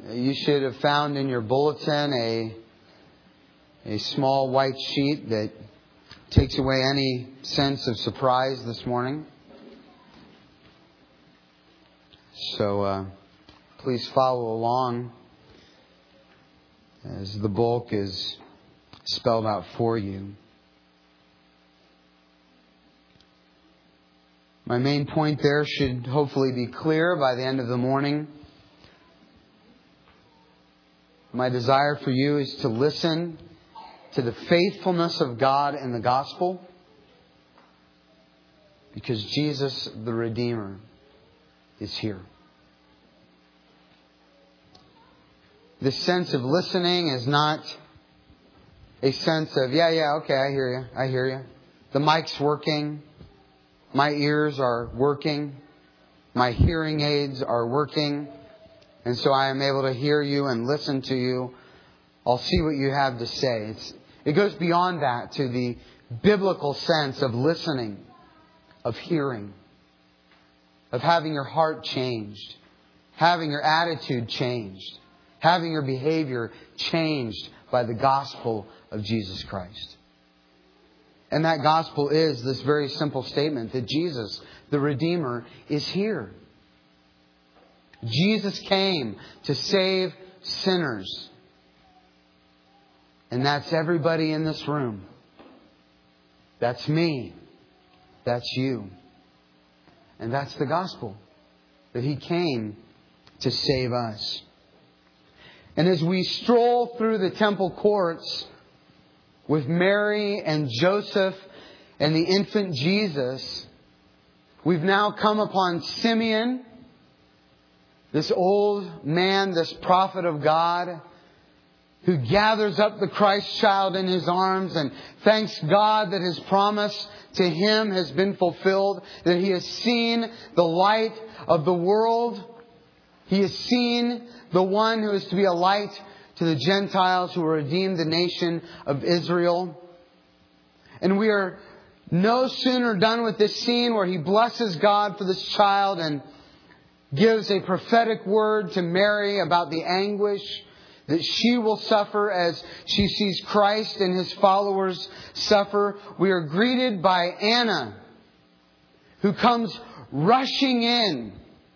You should have found in your bulletin a small white sheet that takes away any sense of surprise this morning. So please follow along as the bulk is spelled out for you. My main point there should hopefully be clear by the end of the morning. My desire for you is to listen to the faithfulness of God in the gospel, because Jesus, the Redeemer, is here. This sense of listening is not a sense of, okay, I hear you. The mic's working. My ears are working. My hearing aids are working. And so I am able to hear you and listen to you. I'll see what you have to say. It goes beyond that to the biblical sense of listening, of hearing, of having your heart changed, having your attitude changed, having your behavior changed by the gospel of Jesus Christ. And that gospel is this very simple statement that Jesus, the Redeemer, is here. Jesus came to save sinners. And that's everybody in this room. That's me. That's you. And that's the gospel. That He came to save us. And as we stroll through the temple courts with Mary and Joseph and the infant Jesus, we've now come upon Simeon, this old man, this prophet of God, who gathers up the Christ child in his arms and thanks God that His promise to him has been fulfilled, that he has seen the light of the world. He has seen the one who is to be a light to the Gentiles who will redeem the nation of Israel. And we are no sooner done with this scene where he blesses God for this child and gives a prophetic word to Mary about the anguish that she will suffer as she sees Christ and His followers suffer. We are greeted by Anna, who comes rushing in.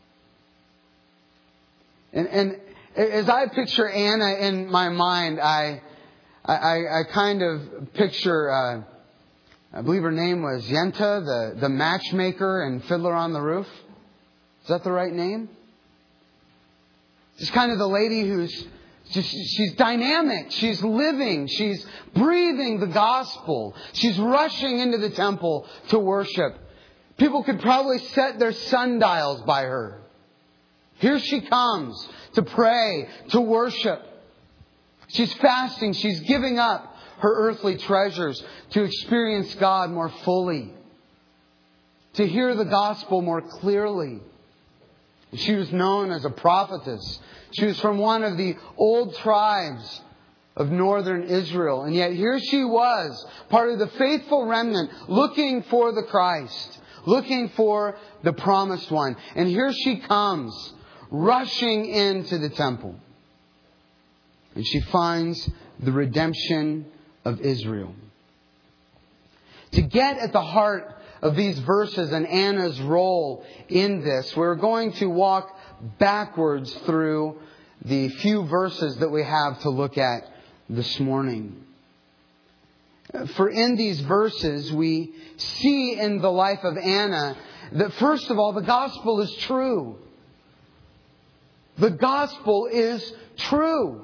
And as I picture Anna in my mind, I kind of picture, I believe her name was Yenta, the matchmaker in Fiddler on the Roof. Is that the right name? She's kind of the lady who's she's dynamic. She's living. She's breathing the gospel. She's rushing into the temple to worship. People could probably set their sundials by her. Here she comes to pray, to worship. She's fasting. She's giving up her earthly treasures to experience God more fully, to hear the gospel more clearly. She was known as a prophetess. She was from one of the old tribes of northern Israel. And yet here she was, part of the faithful remnant, looking for the Christ, looking for the promised one. And here she comes, rushing into the temple. And she finds the redemption of Israel. To get at the heart of these verses and Anna's role in this, we're going to walk backwards through the few verses that we have to look at this morning. For in these verses, we see in the life of Anna that first of all, the gospel is true. The gospel is true.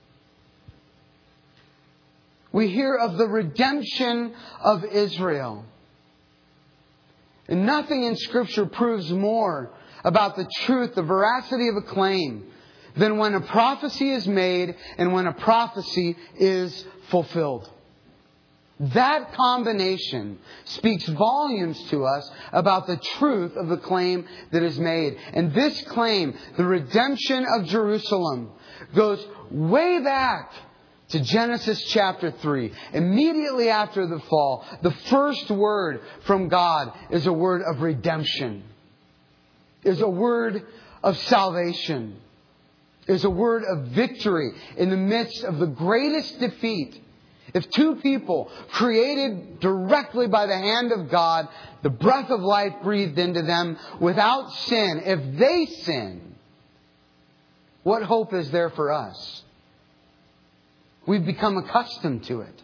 We hear of the redemption of Israel. And nothing in Scripture proves more about the truth, the veracity of a claim, than when a prophecy is made and when a prophecy is fulfilled. That combination speaks volumes to us about the truth of the claim that is made. And this claim, the redemption of Jerusalem, goes way back to Genesis chapter 3. Immediately after the fall, the first word from God is a word of redemption. Is a word of salvation. is a word of victory in the midst of the greatest defeat. If two people created directly by the hand of God, the breath of life breathed into them without sin, if they sin, what hope is there for us? We've become accustomed to it.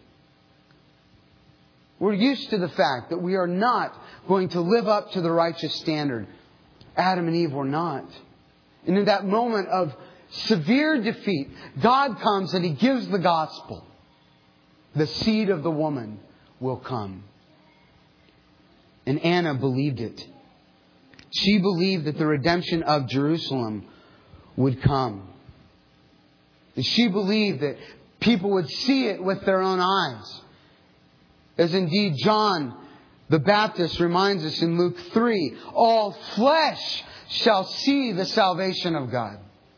We're used to the fact that we are not going to live up to the righteous standard. Adam and Eve were not. And in that moment of severe defeat, God comes and He gives the gospel. The seed of the woman will come. And Anna believed it. She believed that the redemption of Jerusalem would come. And she believed that people would see it with their own eyes. As indeed John the Baptist reminds us in Luke 3, all flesh shall see the salvation of God.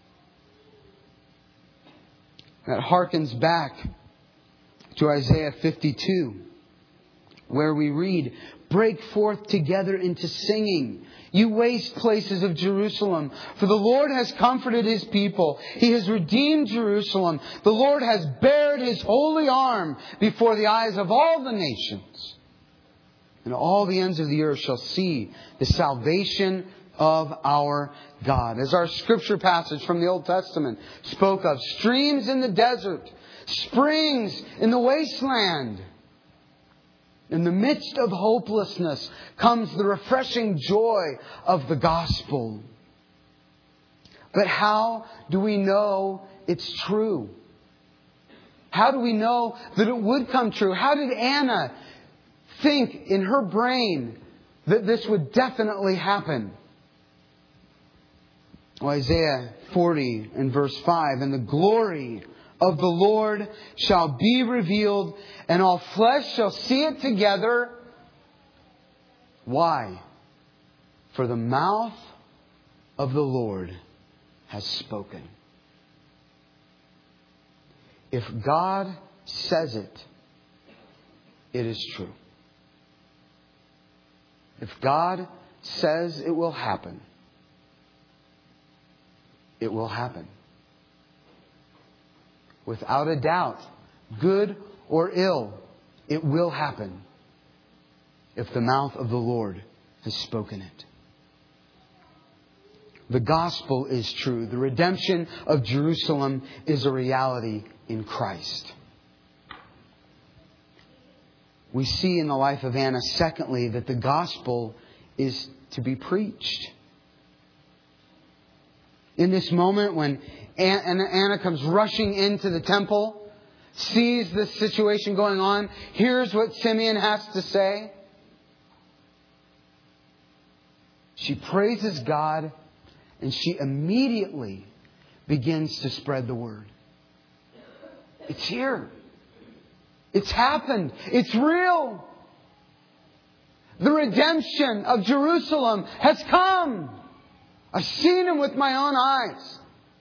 That harkens back to Isaiah 52, where we read, break forth together into singing, you waste places of Jerusalem. For the Lord has comforted His people. He has redeemed Jerusalem. The Lord has bared His holy arm before the eyes of all the nations. And all the ends of the earth shall see the salvation of our God. As our scripture passage from the Old Testament spoke of, streams in the desert, springs in the wasteland. In the midst of hopelessness comes the refreshing joy of the gospel. But how do we know it's true? How do we know that it would come true? How did Anna think in her brain that this would definitely happen? Well, Isaiah 40 and verse 5, and the glory of the Lord shall be revealed, and all flesh shall see it together. Why? For the mouth of the Lord has spoken. If God says it, it is true. If God says it will happen, it will happen. Without a doubt, good or ill, it will happen if the mouth of the Lord has spoken it. The gospel is true. The redemption of Jerusalem is a reality in Christ. We see in the life of Anna, secondly, that the gospel is to be preached. In this moment when Anna comes rushing into the temple, sees this situation going on, hears what Simeon has to say. She praises God and she immediately begins to spread the word. It's here. It's happened. It's real. The redemption of Jerusalem has come. I've seen Him with my own eyes.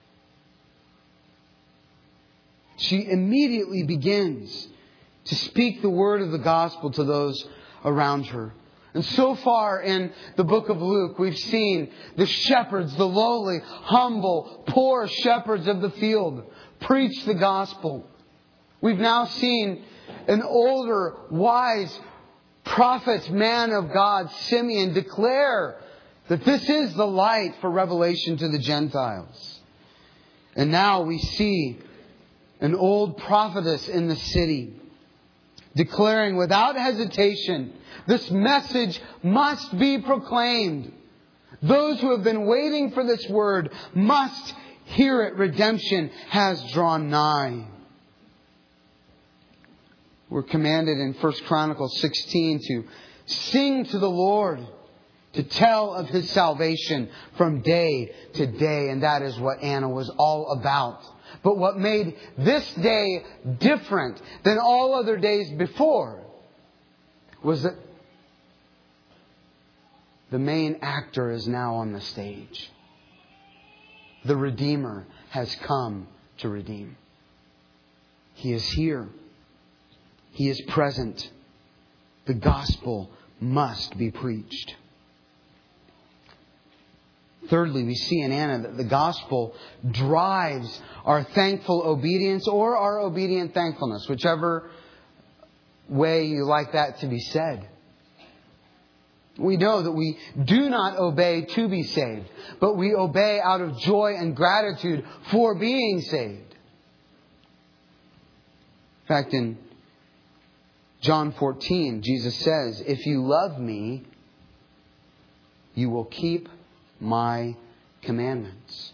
She immediately begins to speak the word of the gospel to those around her. And so far in the book of Luke, we've seen the shepherds, the lowly, humble, poor shepherds of the field, preach the gospel. We've now seen an older, wise prophet, man of God, Simeon, declare that this is the light for revelation to the Gentiles. And now we see an old prophetess in the city declaring without hesitation, this message must be proclaimed. Those who have been waiting for this word must hear it. Redemption has drawn nigh. We're commanded in 1 Chronicles 16 to sing to the Lord, to tell of His salvation from day to day. And that is what Anna was all about. But what made this day different than all other days before was that the main actor is now on the stage. The Redeemer has come to redeem. He is here. He is present. The gospel must be preached. Thirdly, we see in Anna that the gospel drives our thankful obedience or our obedient thankfulness, whichever way you like that to be said. We know that we do not obey to be saved, but we obey out of joy and gratitude for being saved. In fact, in John 14, Jesus says, "If you love me, you will keep my commandments."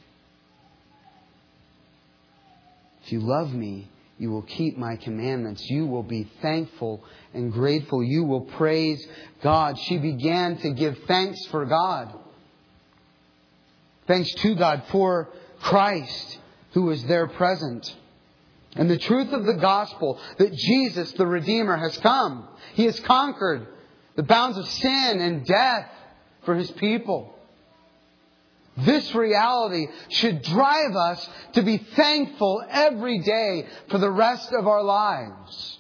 If you love me, you will keep my commandments. You will be thankful and grateful. You will praise God. She began to give thanks for God. Thanks to God for Christ who was there present. And the truth of the gospel that Jesus, the Redeemer, has come. He has conquered the bounds of sin and death for His people. This reality should drive us to be thankful every day for the rest of our lives.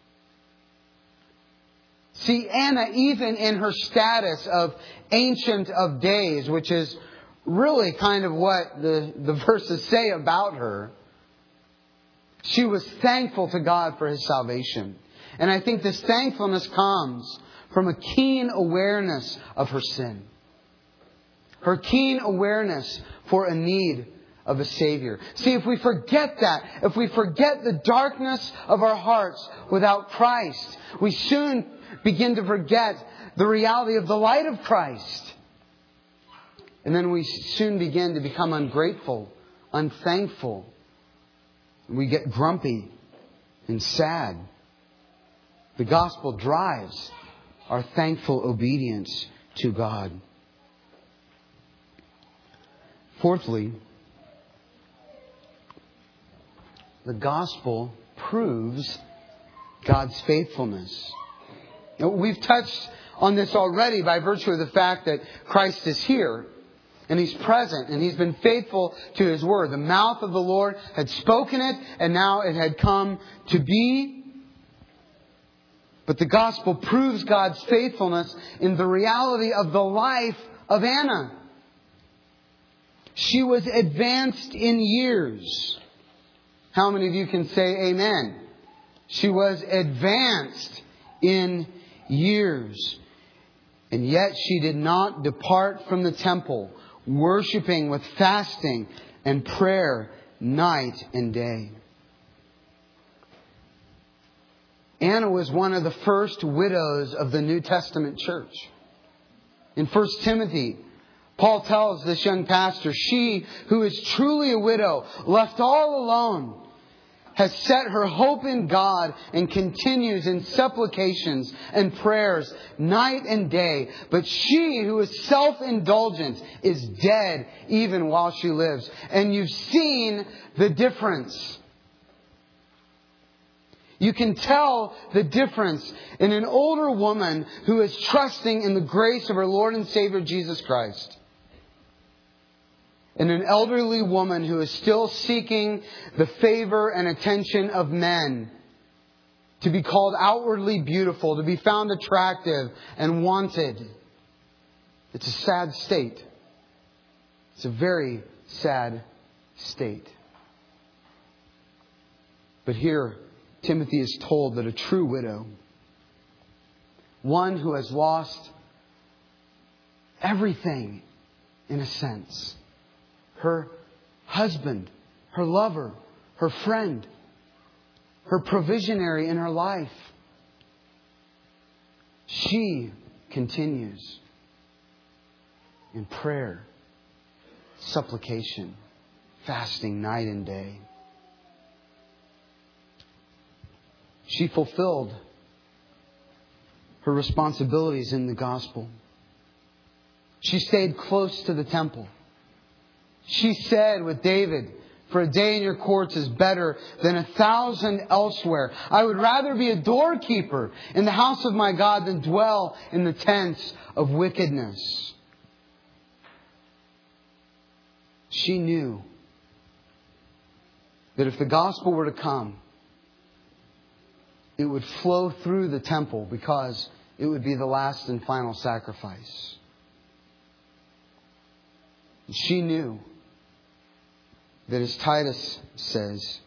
See, Anna, even in her status of Ancient of Days, which is really kind of what the verses say about her, she was thankful to God for His salvation. And I think this thankfulness comes from a keen awareness of her sin. Her keen awareness for a need of a Savior. See, if we forget that, if we forget the darkness of our hearts without Christ, we soon begin to forget the reality of the light of Christ. And then we soon begin to become ungrateful, unthankful. We get grumpy and sad. The gospel drives our thankful obedience to God. Fourthly, the gospel proves God's faithfulness. Now, we've touched on this already by virtue of the fact that Christ is here and He's present and He's been faithful to His word. The mouth of the Lord had spoken it and now it had come to be. But the gospel proves God's faithfulness in the reality of the life of Anna. She was advanced in years. How many of you can say amen? She was advanced in years. And yet she did not depart from the temple, worshiping with fasting and prayer night and day. Anna was one of the first widows of the New Testament church. In 1 Timothy, Paul tells this young pastor, she who is truly a widow, left all alone, has set her hope in God and continues in supplications and prayers night and day. But she who is self-indulgent is dead even while she lives. And you've seen the difference. You can tell the difference in an older woman who is trusting in the grace of her Lord and Savior Jesus Christ, and an elderly woman who is still seeking the favor and attention of men, to be called outwardly beautiful, to be found attractive and wanted. It's a sad state. It's a very sad state. But here, Timothy is told that a true widow, one who has lost everything in a sense, her husband, her lover, her friend, her provisionary in her life, she continues in prayer, supplication, fasting night and day. She fulfilled her responsibilities in the gospel. She stayed close to the temple. She said with David, "For a day in your courts is better than 1,000 elsewhere. I would rather be a doorkeeper in the house of my God than dwell in the tents of wickedness." She knew that if the gospel were to come, it would flow through the temple because it would be the last and final sacrifice. She knew that, as Titus says,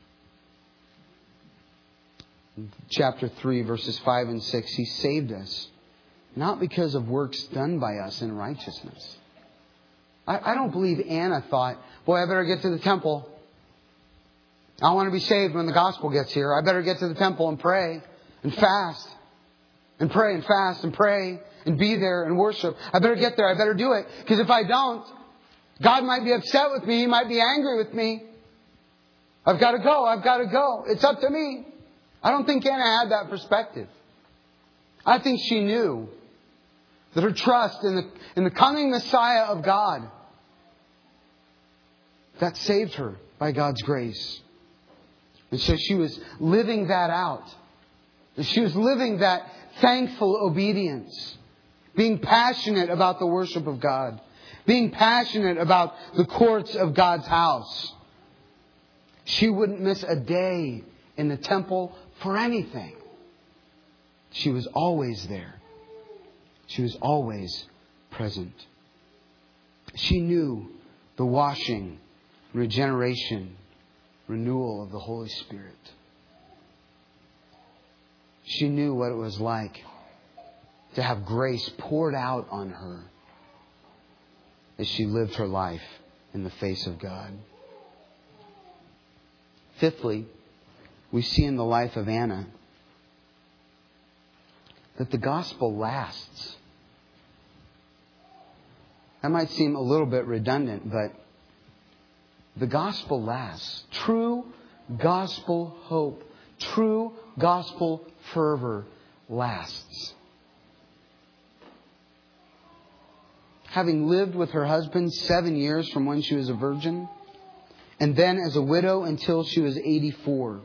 in chapter 3, verses 5 and 6, He saved us, not because of works done by us in righteousness. I don't believe Anna thought, boy, I better get to the temple. I want to be saved when the gospel gets here. I better get to the temple and pray and fast and pray and fast and pray and be there and worship. I better get there. I better do it. Because if I don't, God might be upset with me. He might be angry with me. I've got to go. I've got to go. It's up to me. I don't think Anna had that perspective. I think she knew that her trust in the coming Messiah of God, that saved her by God's grace. And so she was living that out. And she was living that thankful obedience. Being passionate about the worship of God. Being passionate about the courts of God's house. She wouldn't miss a day in the temple for anything. She was always there. She was always present. She knew the washing, regeneration, renewal of the Holy Spirit. She knew what it was like to have grace poured out on her as she lived her life in the face of God. Fifthly, we see in the life of Anna that the gospel lasts. That might seem a little bit redundant, but the gospel lasts. True gospel hope, true gospel fervor lasts. Having lived with her husband 7 years from when she was a virgin, and then as a widow until she was 84.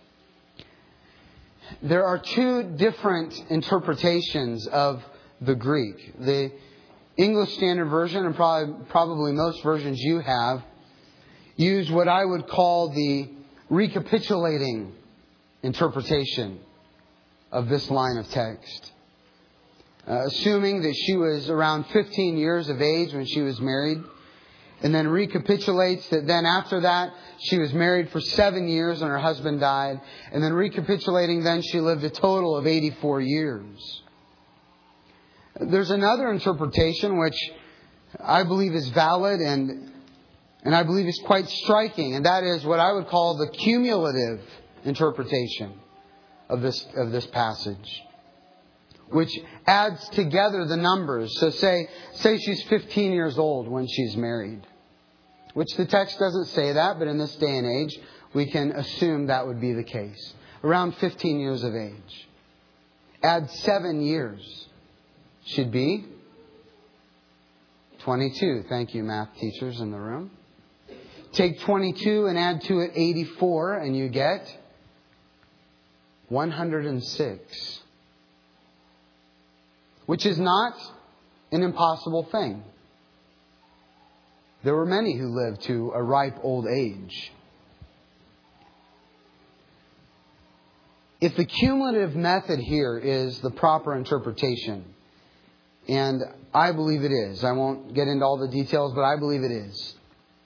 There are two different interpretations of the Greek. The English Standard Version, and probably most versions you have, use what I would call the recapitulating interpretation of this line of text. Assuming that she was around 15 years of age when she was married, and then recapitulates that then after that she was married for 7 years and her husband died, and then recapitulating then she lived a total of 84 years. There's another interpretation which I believe is valid and I believe is quite striking, and that is what I would call the cumulative interpretation of this passage, which adds together the numbers. So say she's 15 years old when she's married, which the text doesn't say that, but in this day and age, we can assume that would be the case. Around 15 years of age. Add 7 years. Should be 22. Thank you, math teachers in the room. Take 22 and add to it 84, and you get 106. Which is not an impossible thing. There were many who lived to a ripe old age. If the cumulative method here is the proper interpretation, and I believe it is, I won't get into all the details, but I believe it is.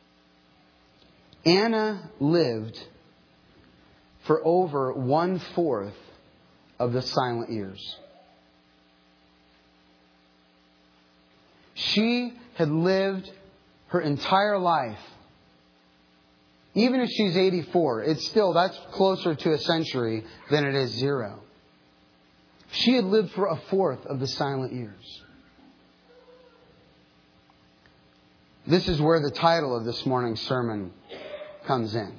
Anna lived for over 1/4 of the silent years. She had lived her entire life. Even if she's 84, that's closer to a century than it is 0. She had lived for 1/4 of the silent years. This is where the title of this morning's sermon comes in.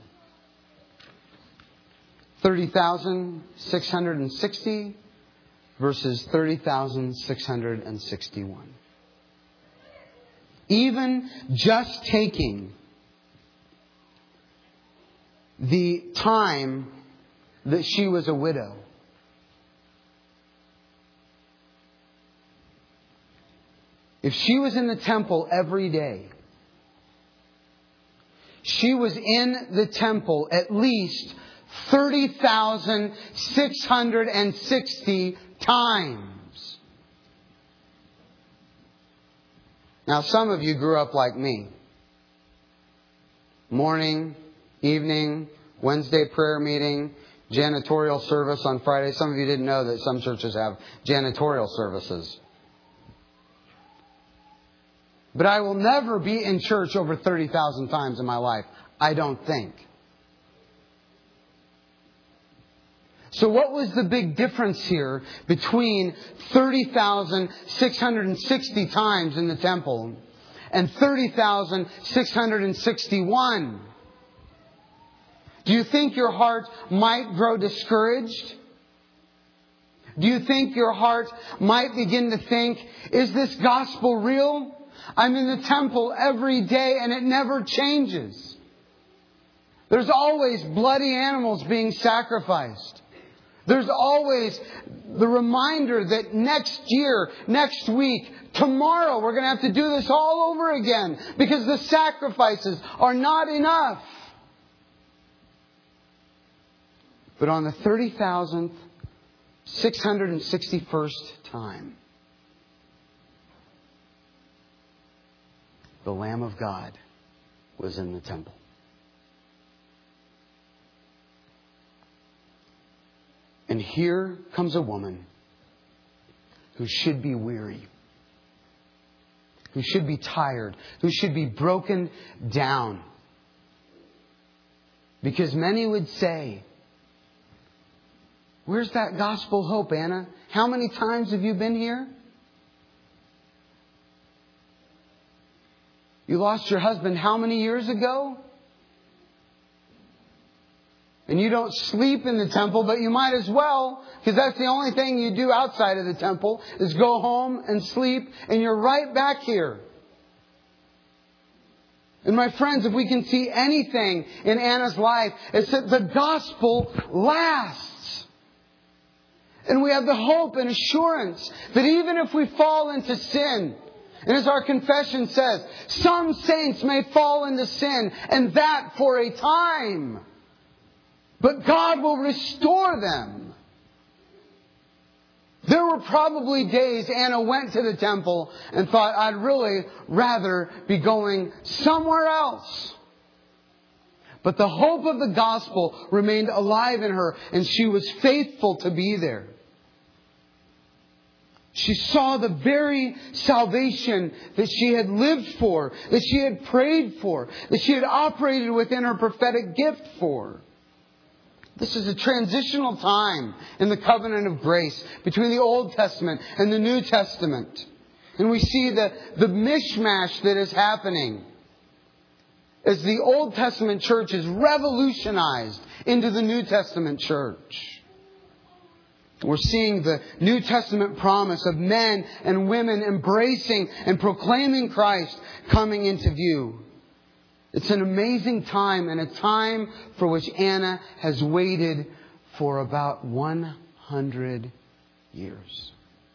30,660 versus 30,661. Even just taking the time that she was a widow. If she was in the temple every day, she was in the temple at least 30,660 times. Now, some of you grew up like me. Morning, evening, Wednesday prayer meeting, janitorial service on Friday. Some of you didn't know that some churches have janitorial services. But I will never be in church over 30,000 times in my life. I don't think. So what was the big difference here between 30,660 times in the temple and 30,661? Do you think your heart might grow discouraged? Do you think your heart might begin to think, is this gospel real? I'm in the temple every day and it never changes. There's always bloody animals being sacrificed. There's always the reminder that next year, next week, tomorrow, we're going to have to do this all over again because the sacrifices are not enough. But on the 30,661st time, the Lamb of God was in the temple. And here comes a woman who should be weary, who should be tired, who should be broken down. Because many would say, where's that gospel hope, Anna? How many times have you been here? You lost your husband how many years ago? And you don't sleep in the temple, but you might as well, because that's the only thing you do outside of the temple, is go home and sleep, and you're right back here. And my friends, if we can see anything in Anna's life, it's that the gospel lasts. And we have the hope and assurance that even if we fall into sin, and as our confession says, some saints may fall into sin, and that for a time. But God will restore them. There were probably days Anna went to the temple and thought, I'd really rather be going somewhere else. But the hope of the gospel remained alive in her, and she was faithful to be there. She saw the very salvation that she had lived for, that she had prayed for, that she had operated within her prophetic gift for. This is a transitional time in the covenant of grace between the Old Testament and the New Testament. And we see the mishmash that is happening as the Old Testament church is revolutionized into the New Testament church. We're seeing the New Testament promise of men and women embracing and proclaiming Christ coming into view. It's an amazing time, and a time for which Anna has waited for about 100 years.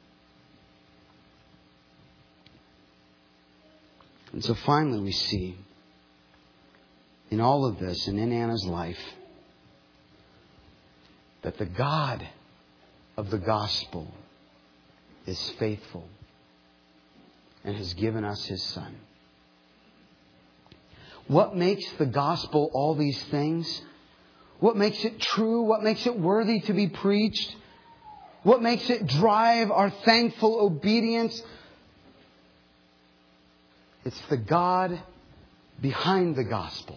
And so finally we see in all of this and in Anna's life that the God of the gospel is faithful and has given us His Son. What makes the gospel all these things? What makes it true? What makes it worthy to be preached? What makes it drive our thankful obedience? It's the God behind the gospel,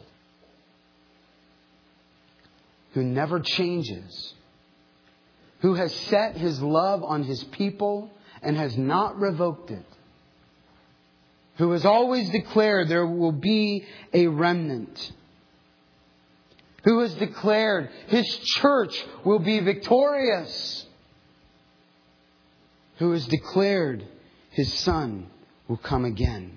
who never changes, who has set His love on His people and has not revoked it, who has always declared there will be a remnant, who has declared His church will be victorious, who has declared His Son will come again.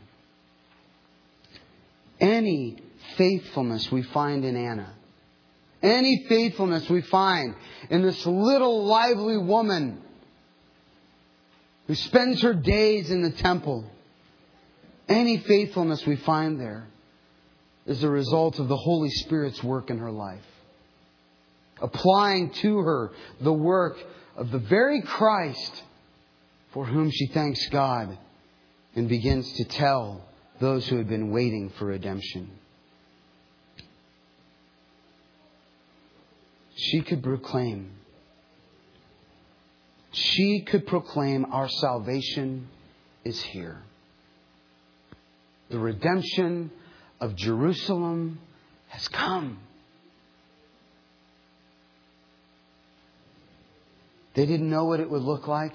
Any faithfulness we find in Anna, any faithfulness we find in this little lively woman who spends her days in the temple, any faithfulness we find there is a result of the Holy Spirit's work in her life, applying to her the work of the very Christ for whom she thanks God and begins to tell those who had been waiting for redemption. She could proclaim our salvation is here. The redemption of Jerusalem has come. They didn't know what it would look like.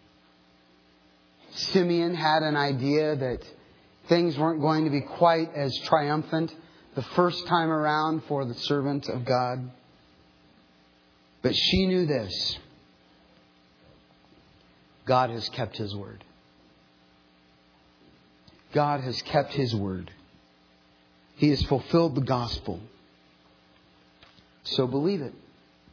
Simeon had an idea that things weren't going to be quite as triumphant the first time around for the servant of God. But she knew this. God has kept His word. God has kept His word. He has fulfilled the gospel. So believe it.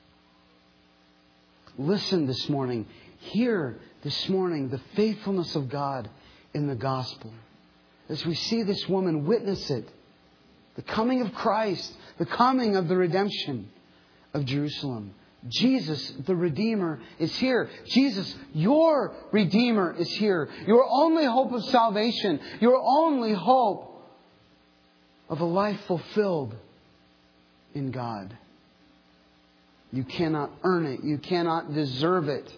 Listen this morning. Hear this morning the faithfulness of God in the gospel. As we see this woman witness it. The coming of Christ. The coming of the redemption of Jerusalem. Jesus, the Redeemer, is here. Jesus, your Redeemer, is here. Your only hope of salvation. Your only hope of a life fulfilled in God. You cannot earn it. You cannot deserve it.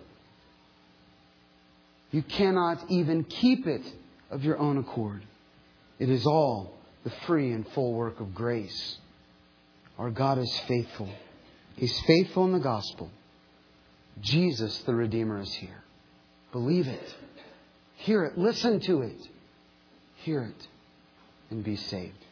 You cannot even keep it of your own accord. It is all the free and full work of grace. Our God is faithful. He's faithful in the gospel. Jesus, the Redeemer, is here. Believe it. Hear it. Listen to it. Hear it. And be saved.